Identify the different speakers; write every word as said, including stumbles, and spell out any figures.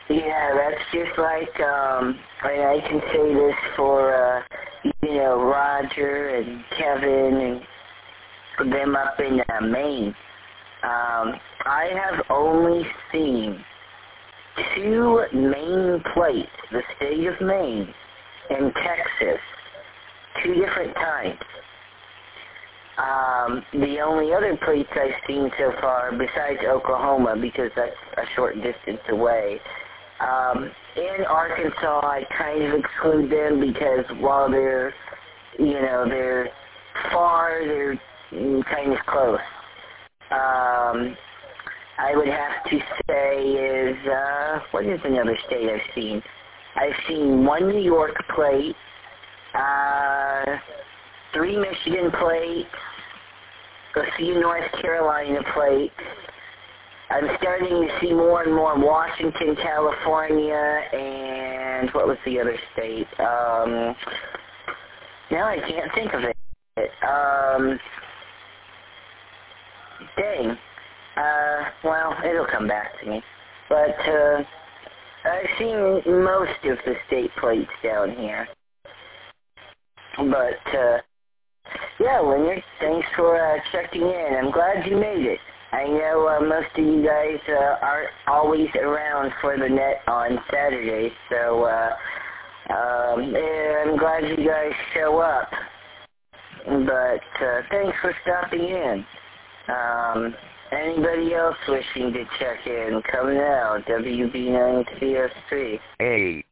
Speaker 1: Yeah, that's just like, um, and I can say this for, uh, you know, Roger and Kevin and them up in uh, Maine. Um, I have only seen two Maine plates, the state of Maine and Texas, two different times. Um, the only other plates I've seen so far, besides Oklahoma, because that's a short distance away, um, in Arkansas, I kind of exclude them because while they're, you know, they're far, they're kind of close. Um, I would have to say is, uh, what is another state I've seen? I've seen one New York plate, uh, three Michigan plates, a few North Carolina plates. I'm starting to see more and more Washington, California, and what was the other state? Um, now I can't think of it. Um, dang. Uh, well, it'll come back to me. But, uh, I've seen most of the state plates down here. But, uh, yeah, Leonard, thanks for uh, checking in. I'm glad you made it. I know uh, most of you guys uh, aren't always around for the net on Saturdays, so uh, um, yeah, I'm glad you guys show up. But uh, thanks for stopping in. Um, anybody else wishing to check in, come now, W B nine T S three.
Speaker 2: Hey.